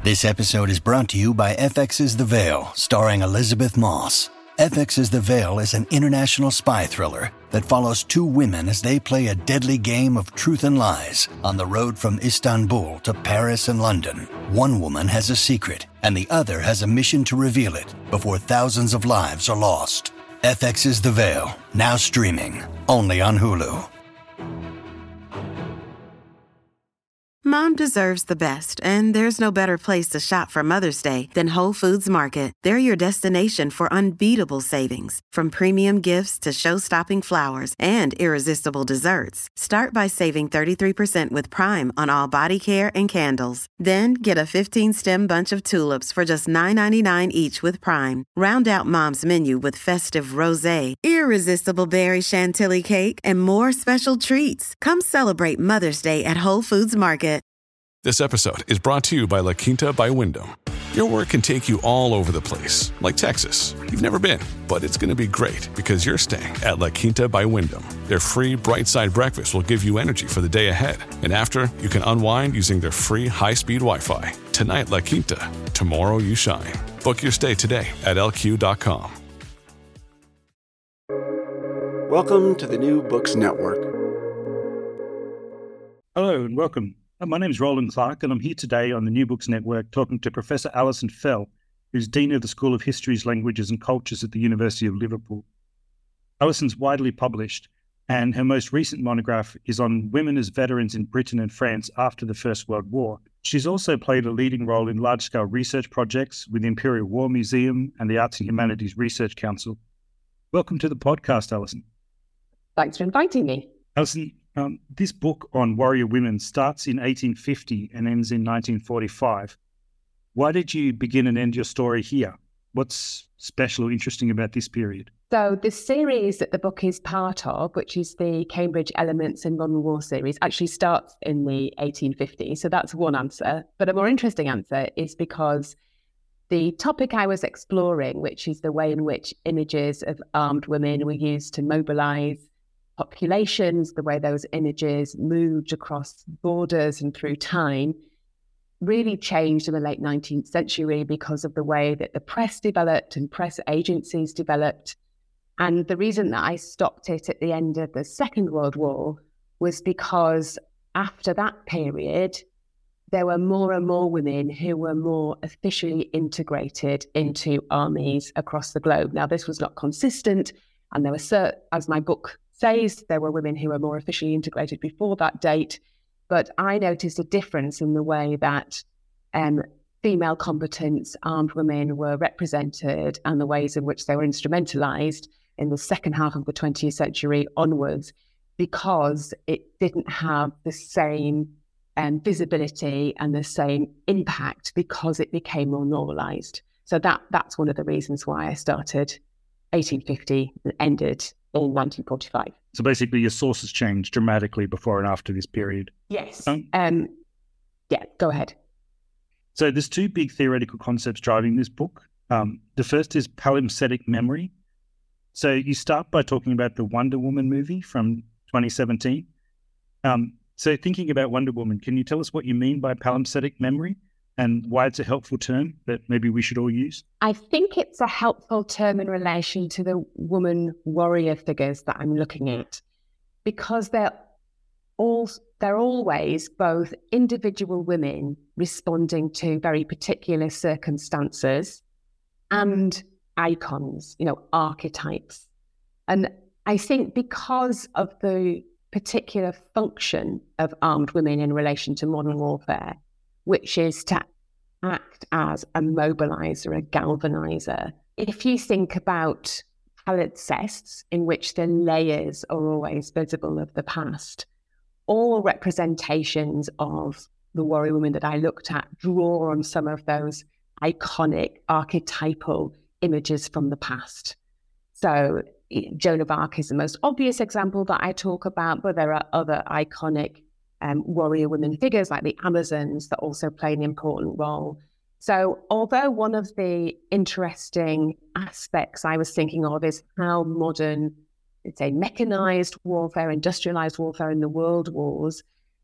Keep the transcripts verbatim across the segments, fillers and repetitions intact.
This episode is brought to you by F X's The Veil, starring Elizabeth Moss. F X's The Veil is an international spy thriller that follows two women as they play a deadly game of truth and lies on the road from Istanbul to Paris and London. One woman has a secret, and the other has a mission to reveal it before thousands of lives are lost. F X's The Veil, now streaming, only on Hulu. Mom deserves the best, and there's no better place to shop for Mother's Day than Whole Foods Market. They're your destination for unbeatable savings, from premium gifts to show-stopping flowers and irresistible desserts. Start by saving thirty-three percent with Prime on all body care and candles. Then get a fifteen-stem bunch of tulips for just nine ninety-nine each with Prime. Round out Mom's menu with festive rosé, irresistible berry chantilly cake, and more special treats. Come celebrate Mother's Day at Whole Foods Market. This episode is brought to you by La Quinta by Wyndham. Your work can take you all over the place, like Texas. You've never been, but it's going to be great because you're staying at La Quinta by Wyndham. Their free Bright Side breakfast will give you energy for the day ahead. And after, you can unwind using their free high-speed Wi-Fi. Tonight, La Quinta. Tomorrow, you shine. Book your stay today at L Q dot com. Welcome to the New Books Network. Hello and welcome. My name is Roland Clark, and I'm here today on the New Books Network talking to Professor Alison Fell, who's Dean of the School of Histories, Languages and Cultures at the University of Liverpool. Alison's widely published, and her most recent monograph is on women as veterans in Britain and France after the First World War. She's also played a leading role in large-scale research projects with the Imperial War Museum and the Arts and Humanities Research Council. Welcome to the podcast, Alison. Thanks for inviting me. Alison, Um, this book on warrior women starts in eighteen fifty and ends in nineteen forty-five. Why did you begin and end your story here? What's special or interesting about this period? So the series that the book is part of, which is the Cambridge Elements in Modern War series, actually starts in the eighteen fifties. So that's one answer. But a more interesting answer is because the topic I was exploring, which is the way in which images of armed women were used to mobilise populations, the way those images moved across borders and through time, really changed in the late nineteenth century because of the way that the press developed and press agencies developed. And the reason that I stopped it at the end of the Second World War was because after that period, there were more and more women who were more officially integrated into armies across the globe. Now, this was not consistent, and there were, cert- as my book says, there were women who were more officially integrated before that date, but I noticed a difference in the way that um, female combatants, armed women were represented and the ways in which they were instrumentalized in the second half of the twentieth century onwards, because it didn't have the same um, visibility and the same impact because it became more normalized. So that that's one of the reasons why I started eighteen fifty and ended in nineteen forty-five. So basically your sources changed dramatically before and after this period. Yes. Um, um, yeah, go ahead. So there's two big theoretical concepts driving this book. Um, the first is palimpsetic memory. So you start by talking about the Wonder Woman movie from twenty seventeen. Um, so thinking about Wonder Woman, can you tell us what you mean by palimpsetic memory and why it's a helpful term that maybe we should all use? I think it's a helpful term in relation to the woman warrior figures that I'm looking at, because they're all they're always both individual women responding to very particular circumstances and icons, you know, archetypes. And I think because of the particular function of armed women in relation to modern warfare, which is to act as a mobilizer, a galvanizer. If you think about palimpsests, in which the layers are always visible of the past, all representations of the warrior women that I looked at draw on some of those iconic archetypal images from the past. So Joan of Arc is the most obvious example that I talk about, but there are other iconic um, warrior women figures like the Amazons that also play an important role. So although one of the interesting aspects I was thinking of is how modern, let's say, mechanized warfare, industrialized warfare in the world wars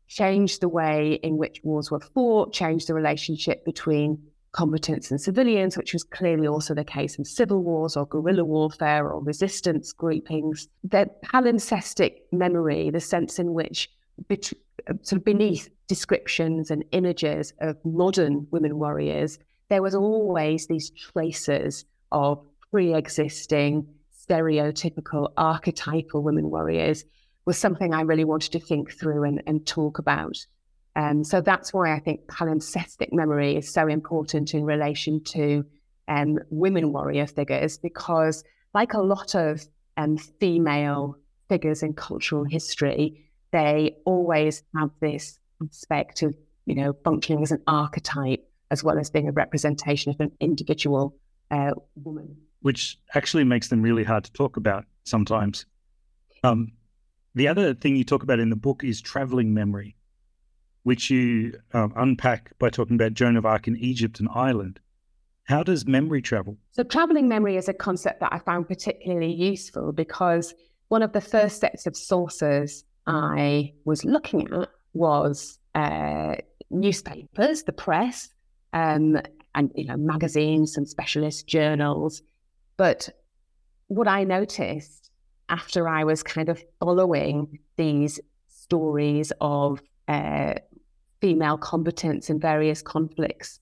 changed the way in which wars were fought, changed the relationship between combatants and civilians, which was clearly also the case in civil wars or guerrilla warfare or resistance groupings. That palimpsestic memory, the sense in which bet- sort of beneath descriptions and images of modern women warriors, there was always these traces of pre-existing, stereotypical, archetypal women warriors, was something I really wanted to think through and, and talk about. Um, so that's why I think palimpsestic memory is so important in relation to um, women warrior figures, because like a lot of um, female figures in cultural history, they always have this aspect of, you know, functioning as an archetype as well as being a representation of an individual uh, woman. Which actually makes them really hard to talk about sometimes. Um, the other thing you talk about in the book is traveling memory, which you um, unpack by talking about Joan of Arc in Egypt and Ireland. How does memory travel? So traveling memory is a concept that I found particularly useful because one of the first sets of sources I was looking at was uh, newspapers, the press, um, and you know magazines and specialist journals. But what I noticed after I was kind of following these stories of uh, female combatants in various conflicts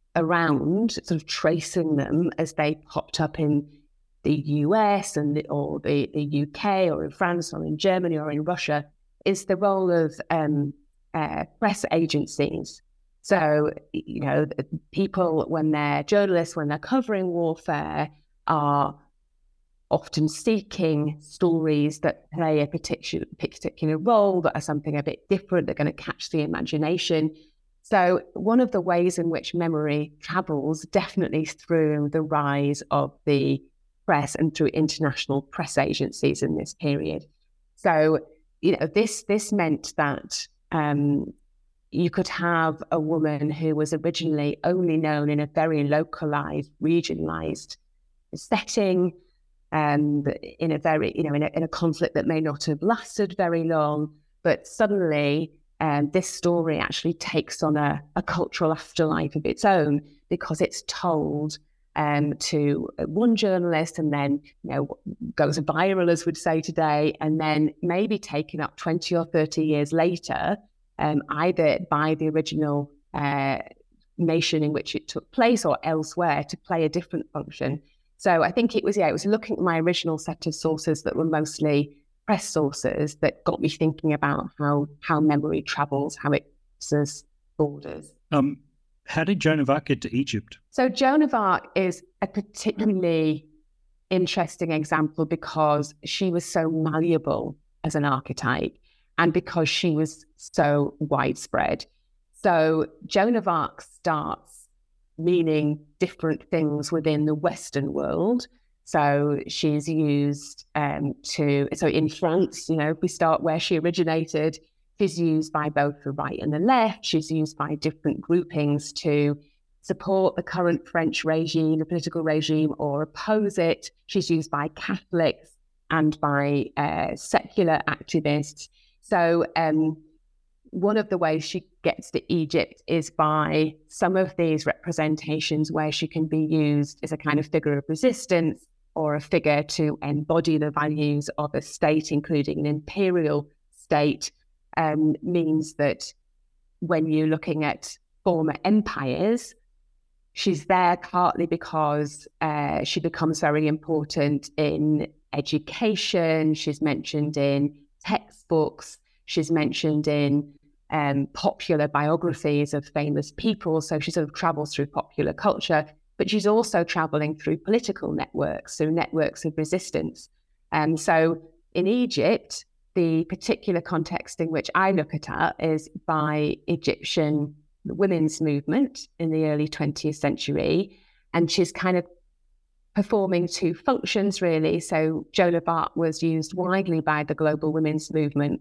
around, sort of tracing them as they popped up in the U S and the, or the, the U K or in France or in Germany or in Russia, is the role of um, uh, press agencies. So, you know, people, when they're journalists, when they're covering warfare, are often seeking stories that play a particular particular role, that are something a bit different, they're going to catch the imagination. So one of the ways in which memory travels, definitely through the rise of the press and through international press agencies in this period. So, you know, this this meant that um, you could have a woman who was originally only known in a very localized, regionalized setting, um, in a very, you know, in a, in a conflict that may not have lasted very long, but suddenly um, this story actually takes on a, a cultural afterlife of its own because it's told um, to one journalist and then, you know, goes viral, as we'd say today, and then maybe taken up twenty or thirty years later, um, either by the original uh, nation in which it took place or elsewhere to play a different function. So I think it was, yeah, it was looking at my original set of sources that were mostly press sources that got me thinking about how how memory travels, how it crosses borders. Um, how did Joan of Arc get to Egypt? So Joan of Arc is a particularly interesting example because she was so malleable as an archetype and because she was so widespread. So Joan of Arc starts meaning different things within the Western world. So she's used um, to, so in France, you know, if we start where she originated, she's used by both the right and the left. She's used by different groupings to support the current French regime, the political regime, or oppose it. She's used by Catholics and by uh, secular activists. So um, one of the ways she gets to Egypt is by some of these representations where she can be used as a kind of figure of resistance or a figure to embody the values of a state, including an imperial state, um, means that when you're looking at former empires, she's there partly because uh, she becomes very important in education. She's mentioned in textbooks. She's mentioned in um, popular biographies of famous people. So she sort of travels through popular culture, but she's also traveling through political networks, so networks of resistance. And um, so in Egypt, the particular context in which I look at her is by Egyptian women's movement in the early twentieth century. And she's kind of performing two functions, really. So Joan of Arc was used widely by the global women's movement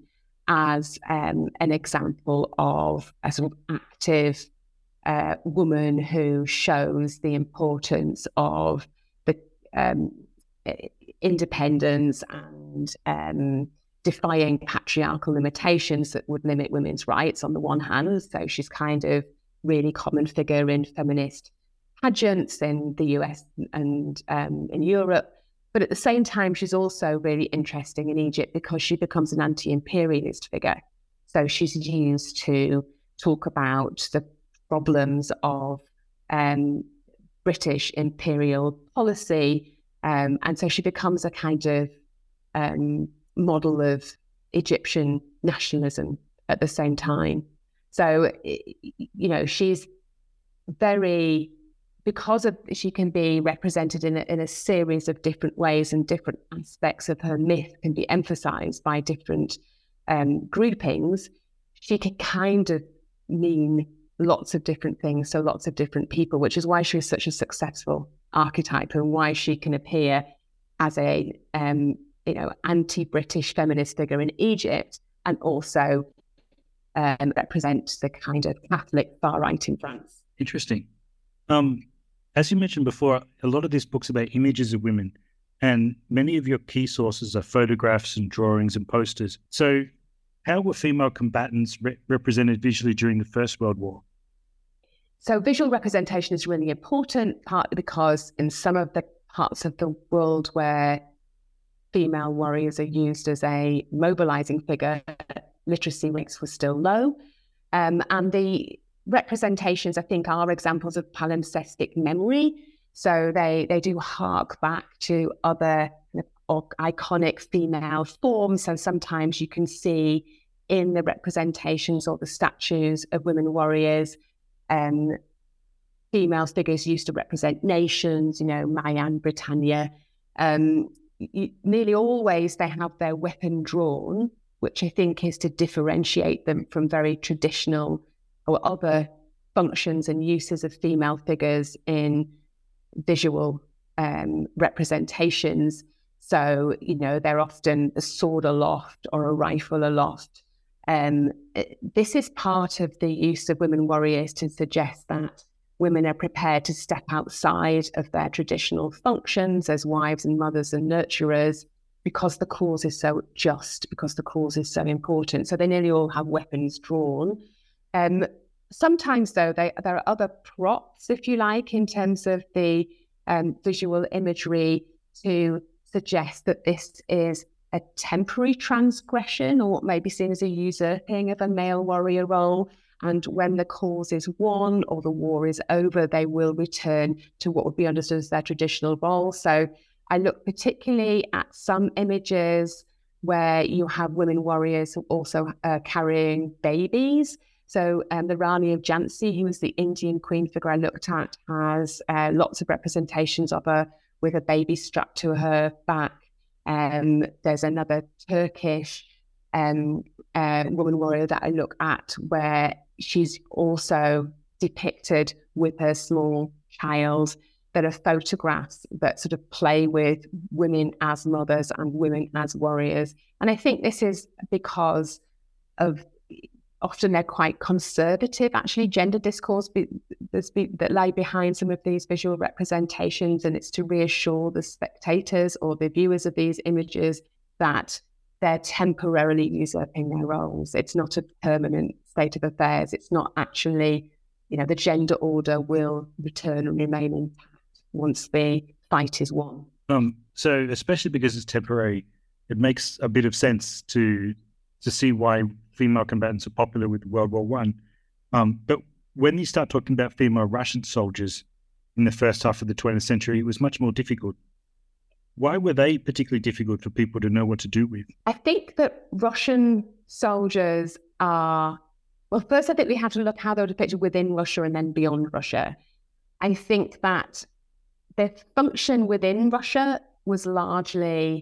as um, an example of a sort of active uh, woman who shows the importance of the um, independence and um, defying patriarchal limitations that would limit women's rights on the one hand. So she's kind of really common figure in feminist pageants in the U S and um, in Europe. But at the same time, she's also really interesting in Egypt because she becomes an anti-imperialist figure. So she's used to talk about the problems of um, British imperial policy. Um, and so she becomes a kind of um, model of Egyptian nationalism at the same time. So, you know, she's very, because of she can be represented in a, in a series of different ways, and different aspects of her myth can be emphasized by different um, groupings, she can kind of mean lots of different things, so lots of different people, which is why she is such a successful archetype and why she can appear as a um, you know, anti-British feminist figure in Egypt, and also um, represent the kind of Catholic far right in France. Interesting. Um, as you mentioned before, a lot of this book's about images of women, and many of your key sources are photographs and drawings and posters. So how were female combatants re- represented visually during the First World War? So visual representation is really important, partly because in some of the parts of the world where female warriors are used as a mobilizing figure, literacy rates were still low. Um, and the representations, I think, are examples of palimpsestic memory. So they, they do hark back to other kind of iconic female forms. So sometimes you can see in the representations or the statues of women warriors, um, female figures used to represent nations, you know, Mayan, Britannia. Um, you, nearly always they have their weapon drawn, which I think is to differentiate them from very traditional or other functions and uses of female figures in visual um, representations. So, you know, they're often a sword aloft or a rifle aloft. Um, this is part of the use of women warriors to suggest that women are prepared to step outside of their traditional functions as wives and mothers and nurturers because the cause is so just, because the cause is so important. So they nearly all have weapons drawn. Um, sometimes, though, they, there are other props, if you like, in terms of the um, visual imagery to suggest that this is a temporary transgression, or what may be seen as a usurping of a male warrior role. And when the cause is won or the war is over, they will return to what would be understood as their traditional role. So I look particularly at some images where you have women warriors also uh, carrying babies. So um, the Rani of Jhansi, who was the Indian queen figure I looked at, has uh, lots of representations of her with a baby strapped to her back. Um, there's another Turkish um, uh, woman warrior that I look at where she's also depicted with her small child. There are photographs that sort of play with women as mothers and women as warriors. And I think this is because of often they're quite conservative, actually, gender discourse be, be, that lie behind some of these visual representations. And it's to reassure the spectators or the viewers of these images that they're temporarily usurping their roles. It's not a permanent state of affairs. It's not actually, you know, the gender order will return and remain intact once the fight is won. Um, so especially because it's temporary, it makes a bit of sense to to see why female combatants are popular with World War One. Um, but when you start talking about female Russian soldiers in the first half of the twentieth century, it was much more difficult. Why were they particularly difficult for people to know what to do with? I think that Russian soldiers are, well, first I think we have to look how they were depicted within Russia and then beyond Russia. I think that their function within Russia was largely,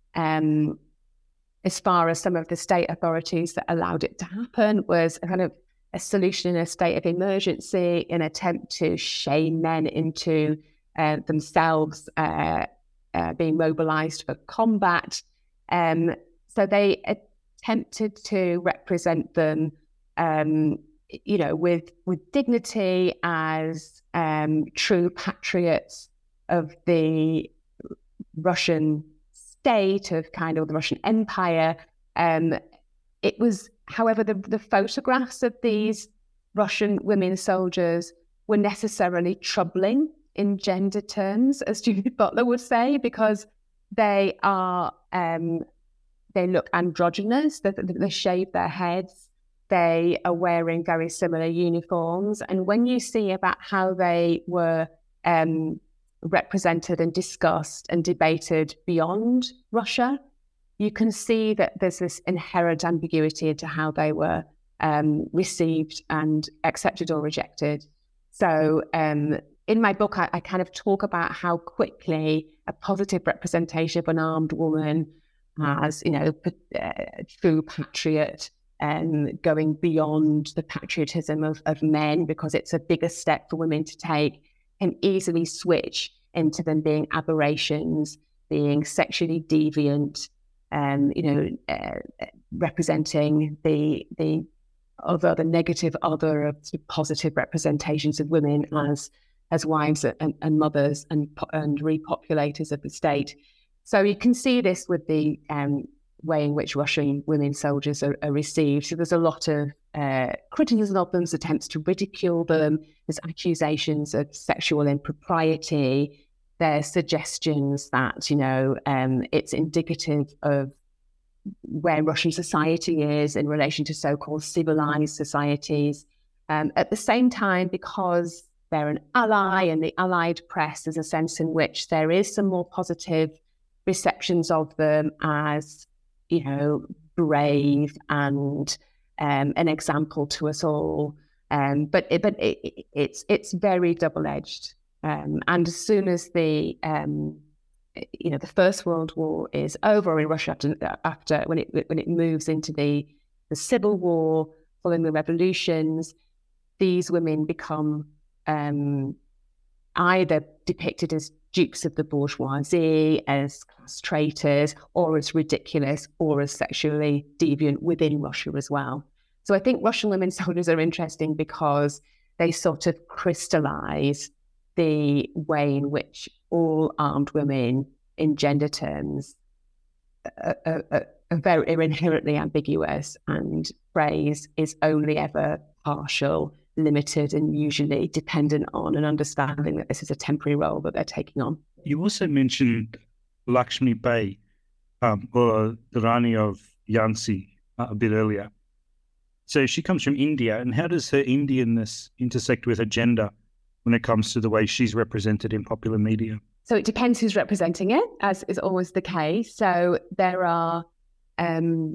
um, as far as some of the state authorities that allowed it to happen, was a kind of a solution in a state of emergency, an attempt to shame men into uh, themselves uh, uh, being mobilized for combat. Um, so they attempted to represent them, um, you know, with with dignity as um, true patriots of the Russian state, of kind of the Russian Empire, Um, it was, however, the, the photographs of these Russian women soldiers were necessarily troubling in gender terms, as Judith Butler would say, because they are, um, they look androgynous, they, they shave their heads, they are wearing very similar uniforms. And when you see about how they were um, represented and discussed and debated beyond Russia, you can see that there's this inherent ambiguity into how they were um, received and accepted or rejected. So um, in my book, I, I kind of talk about how quickly a positive representation of an armed woman as, you know, a true patriot and going beyond the patriotism of, of men, because it's a bigger step for women to take, can easily switch into them being aberrations, being sexually deviant, um, you know, uh, representing the the other, the negative other of positive representations of women as as wives and, and mothers and and repopulators of the state. So you can see this with the um, way in which Russian women soldiers are, are received. So there's a lot of uh, criticism of them, attempts to ridicule them. There's accusations of sexual impropriety. There's suggestions that, you know, um, it's indicative of where Russian society is in relation to so-called civilized societies. Um, at the same time, because they're an ally and the Allied press, there's a sense in which there is some more positive receptions of them as, you know, brave and um, an example to us all. Um, but it, but it, it's it's very double-edged. Um, and as soon as the um, you know the First World War is over in Russia, after, after when it when it moves into the the Civil War following the revolutions, these women become um, either depicted as dupes of the bourgeoisie, as class traitors, or as ridiculous, or as sexually deviant within Russia as well. So I think Russian women soldiers are interesting because they sort of crystallize the way in which all armed women, in gender terms, are, are, are, very, are inherently ambiguous, and praise is only ever partial, limited, and usually dependent on an understanding that this is a temporary role that they're taking on. You also mentioned Lakshmi Bai, um, or the Rani of Jhansi, uh, a bit earlier. So she comes from India, and how does her Indianness intersect with her gender when it comes to the way she's represented in popular media? So it depends who's representing it, as is always the case. So there are um,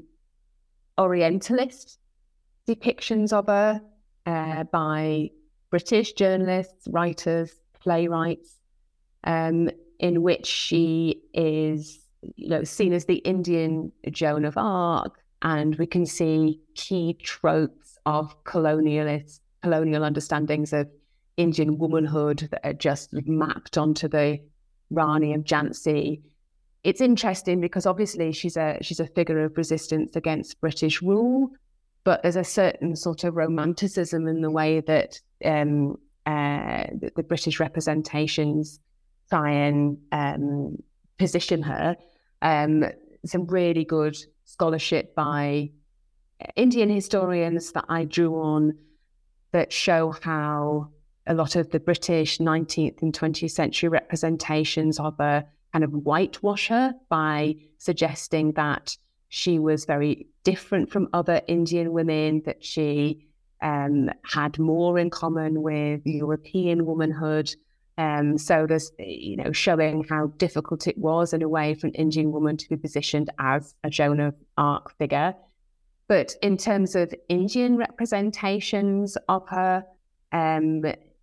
Orientalist depictions of her uh, by British journalists, writers, playwrights, um, in which she is, you know, seen as the Indian Joan of Arc, and we can see key tropes of colonialist, colonial understandings of Indian womanhood that are just mapped onto the Rani of Jhansi. It's interesting because obviously she's a she's a figure of resistance against British rule, but there's a certain sort of romanticism in the way that um, uh, the, the British representations try and um, position her. Um, some really good scholarship by Indian historians that I drew on that show how a lot of the British nineteenth and twentieth century representations of her kind of whitewash her by suggesting that she was very different from other Indian women, that she um, had more in common with European womanhood. Um, so there's, you know, showing how difficult it was in a way for an Indian woman to be positioned as a Joan of Arc figure. But in terms of Indian representations of her, um,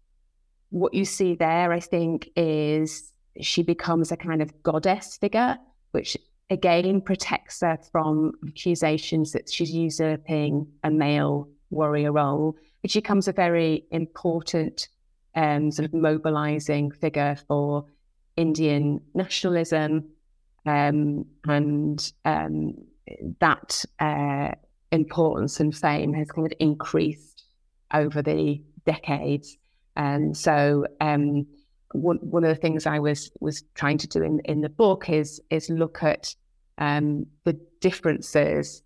what you see there, I think, is she becomes a kind of goddess figure, which again protects her from accusations that she's usurping a male warrior role. But she becomes a very important um, sort of mobilizing figure for Indian nationalism, um, and um, that uh, importance and fame has kind of increased over the decades. And so um, one, one of the things I was was trying to do in, in the book is is look at um, the differences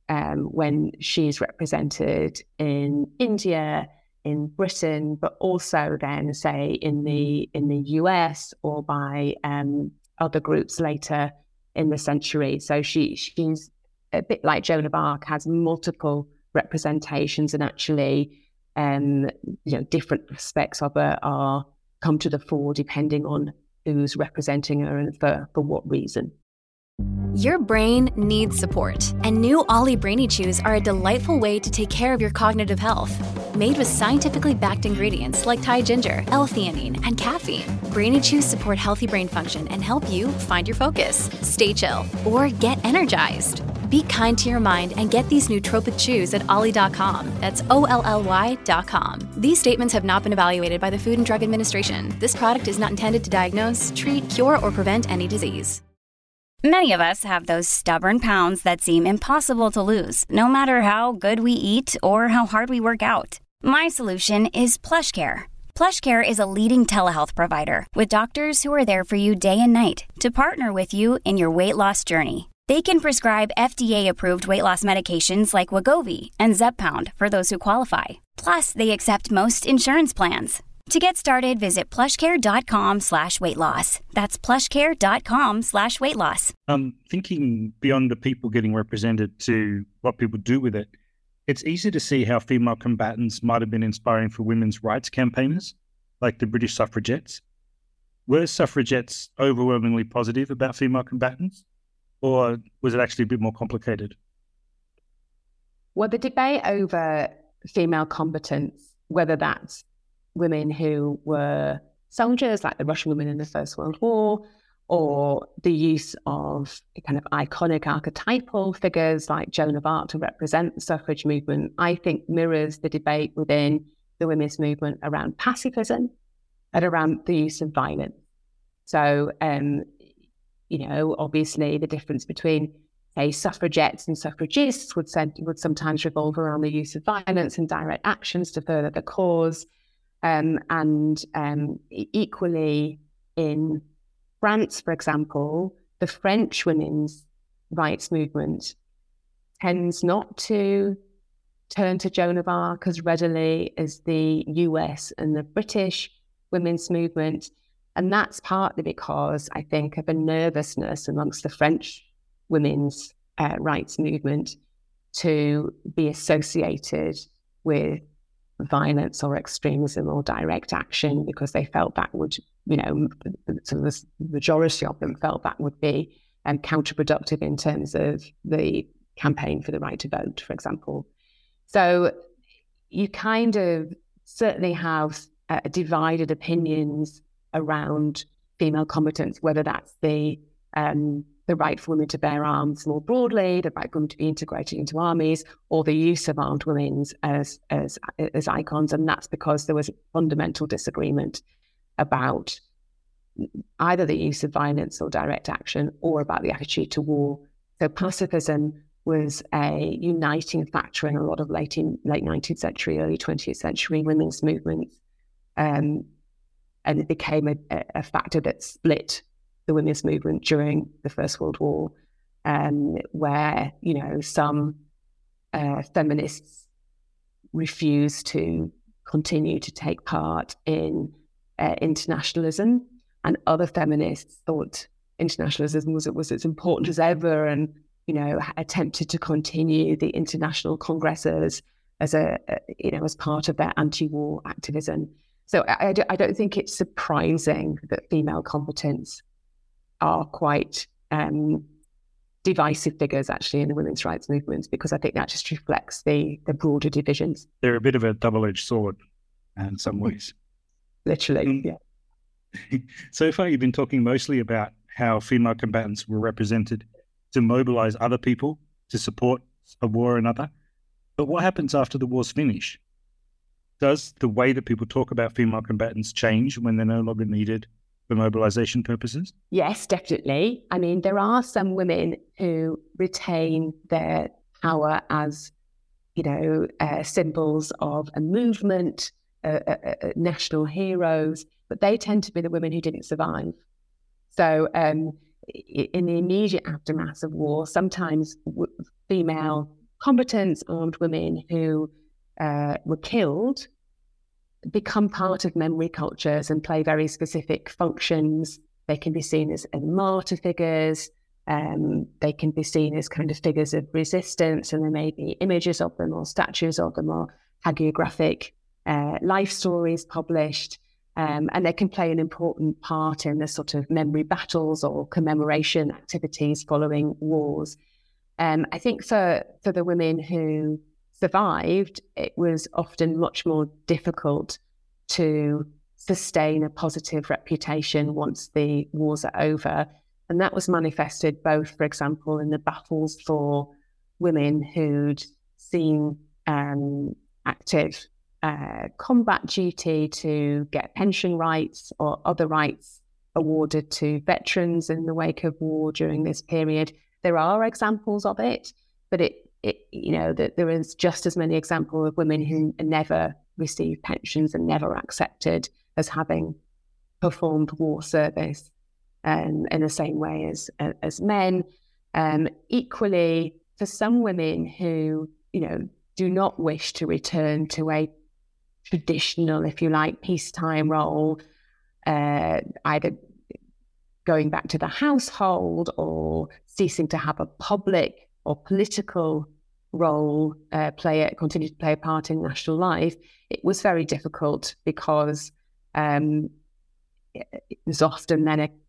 um, when she's represented in India, in Britain, but also then, say, in the in the U S or by um, other groups later in the century. So she she's a bit like Joan of Arc, has multiple representations, and actually, um, you know, different aspects of her are come to the fore depending on who's representing her and for, for what reason. Your brain needs support, and new Ollie Brainy Chews are a delightful way to take care of your cognitive health. Made with scientifically backed ingredients like Thai ginger, L-theanine, and caffeine, Brainy Chews support healthy brain function and help you find your focus, stay chill, or get energized. Be kind to your mind and get these nootropic chews at ollie dot com. That's O L L Y dot com. These statements have not been evaluated by the Food and Drug Administration. This product is not intended to diagnose, treat, cure, or prevent any disease. Many of us have those stubborn pounds that seem impossible to lose, no matter how good we eat or how hard we work out. My solution is PlushCare. PlushCare is a leading telehealth provider with doctors who are there for you day and night to partner with you in your weight loss journey. They can prescribe F D A-approved weight loss medications like Wegovy and Zepbound for those who qualify. Plus, they accept most insurance plans. To get started, visit plushcare.com slash weight loss. That's plushcare.com slash weight loss. Um, thinking beyond the people getting represented to what people do with it, it's easy to see how female combatants might have been inspiring for women's rights campaigners, like the British suffragettes. Were suffragettes overwhelmingly positive about female combatants, or was it actually a bit more complicated? Well, the debate over female combatants, whether that's women who were soldiers, like the Russian women in the First World War, or the use of kind of iconic archetypal figures like Joan of Arc to represent the suffrage movement, I think mirrors the debate within the women's movement around pacifism and around the use of violence. So, um, you know, obviously the difference between, say, suffragettes and suffragists would, send, would sometimes revolve around the use of violence and direct actions to further the cause. Um, and um, equally in France, for example, the French women's rights movement tends not to turn to Joan of Arc as readily as the U S and the British women's movement. And that's partly because, I think, of a nervousness amongst the French women's uh, rights movement to be associated with violence or extremism or direct action, because they felt that would, you know, sort of the majority of them felt that would be um, counterproductive in terms of the campaign for the right to vote, for example. So you kind of certainly have uh, divided opinions around female combatants, whether that's the um, the right for women to bear arms more broadly, the right for women to be integrated into armies, or the use of armed women as as as icons. And that's because there was a fundamental disagreement about either the use of violence or direct action, or about the attitude to war. So pacifism was a uniting factor in a lot of late in, late nineteenth century, early twentieth century women's movements. Um, and it became a, a factor that split the women's movement during the First World War, um, where, you know, some uh, feminists refused to continue to take part in uh, internationalism, and other feminists thought internationalism was, was as important as ever, and, you know, attempted to continue the international congresses as a, a you know, as part of their anti-war activism. So I, I don't think it's surprising that female combatants are quite um, divisive figures, actually, in the women's rights movements, because I think that just reflects the the broader divisions. They're a bit of a double-edged sword in some ways. Literally, um, yeah. So far, you've been talking mostly about how female combatants were represented to mobilize other people to support a war or another. But what happens after the war's finished? Does the way that people talk about female combatants change when they're no longer needed for mobilization purposes? Yes, definitely. I mean, there are some women who retain their power as, you know, uh, symbols of a movement, uh, uh, uh, national heroes, but they tend to be the women who didn't survive. So um, in the immediate aftermath of war, sometimes w- female combatants, armed women who uh, were killed, become part of memory cultures and play very specific functions. They can be seen as, as martyr figures. Um, they can be seen as kind of figures of resistance, and there may be images of them or statues of them or hagiographic uh, life stories published. Um, and they can play an important part in the sort of memory battles or commemoration activities following wars. Um, I think for, for the women who survived, it was often much more difficult to sustain a positive reputation once the wars are over. And that was manifested both, for example, in the battles for women who'd seen um, active uh, combat duty to get pension rights or other rights awarded to veterans in the wake of war during this period. There are examples of it, but it, it you know, that there is just as many examples of women who never received pensions and never accepted as having performed war service um, in the same way as as men. Um, equally, for some women who, you know, do not wish to return to a traditional, if you like, peacetime role, uh, either going back to the household or ceasing to have a public or political role, uh, play it, continue to play a part in national life, it was very difficult because um, it was often then a,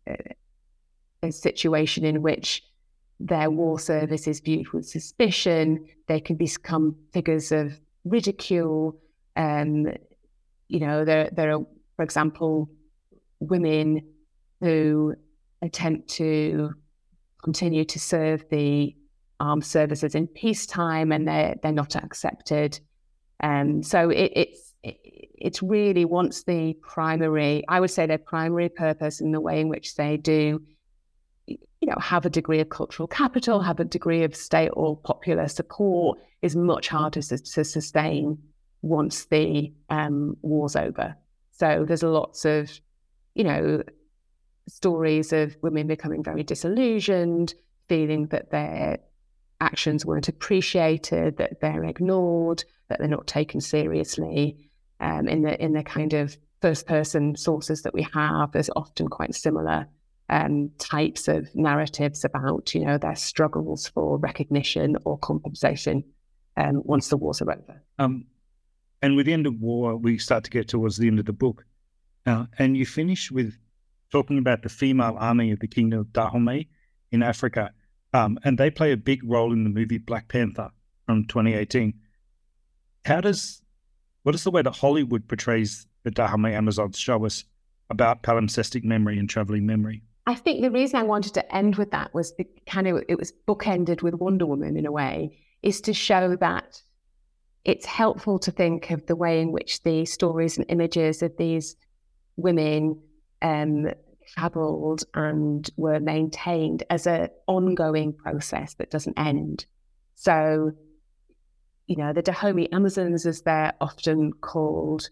a situation in which their war service is viewed with suspicion. They can become figures of ridicule. Um, you know, there there are, for example, women who attempt to continue to serve the armed services in peacetime, and they're they're not accepted. Um, so it, it's it, it's really once the primary, I would say their primary purpose in the way in which they do, you know, have a degree of cultural capital, have a degree of state or popular support, is much harder to, to sustain once the um, war's over. So there's lots of, you know, stories of women becoming very disillusioned, feeling that their actions weren't appreciated, that they're ignored, that they're not taken seriously. Um, in the in the kind of first-person sources that we have, there's often quite similar um, types of narratives about, you know, their struggles for recognition or compensation um, once the wars are over. Um, and with the end of war, we start to get towards the end of the book, uh, and you finish with talking about the female army of the Kingdom of Dahomey in Africa. Um, and they play a big role in the movie Black Panther from twenty eighteen. How does, what is the way that Hollywood portrays the Dahomey Amazons show us about palimpsestic memory and traveling memory? I think the reason I wanted to end with that was the, kind of, it was bookended with Wonder Woman in a way, is to show that it's helpful to think of the way in which the stories and images of these women um, travelled and were maintained as an ongoing process that doesn't end. So, you know, the Dahomey Amazons, as they're often called,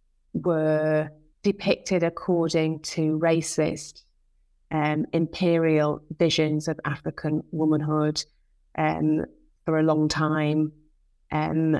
were depicted according to racist, um, imperial visions of African womanhood um, for a long time. Um,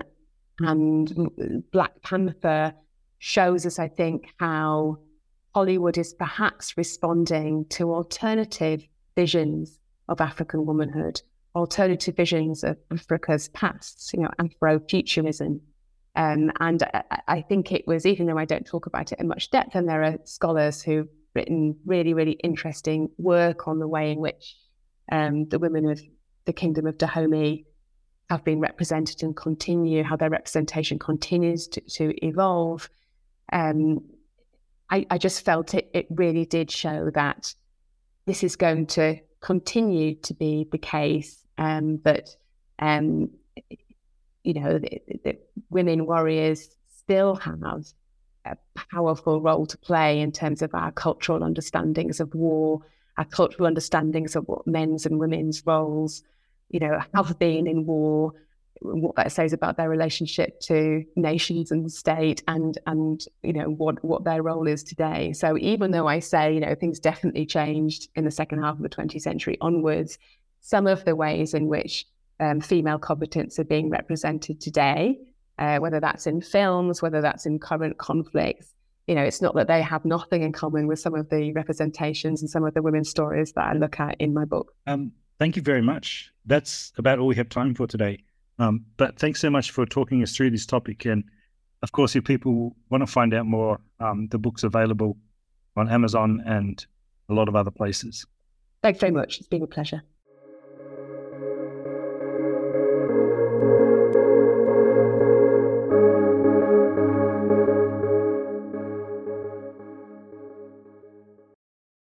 and Black Panther shows us, I think, how Hollywood is perhaps responding to alternative visions of African womanhood, alternative visions of Africa's past, you know, Afrofuturism. Um, and I, I think it was, even though I don't talk about it in much depth, and there are scholars who've written really, really interesting work on the way in which um, the women of the Kingdom of Dahomey have been represented and continue, how their representation continues to, to evolve. Um, I, I just felt it, it really did show that this is going to continue to be the case, um, that, um, you know, the, the women warriors still have a powerful role to play in terms of our cultural understandings of war, our cultural understandings of what men's and women's roles, you know, have been in war, what that says about their relationship to nations and the state, and, and you know, what, what their role is today. So even though I say, you know, things definitely changed in the second half of the twentieth century onwards, some of the ways in which um, female competence are being represented today, uh, whether that's in films, whether that's in current conflicts. You know, it's not that they have nothing in common with some of the representations and some of the women's stories that I look at in my book. Um, thank you very much. That's about all we have time for today. Um, but thanks so much for talking us through this topic. And of course, if people want to find out more, um, the book's available on Amazon and a lot of other places. Thanks very much. It's been a pleasure.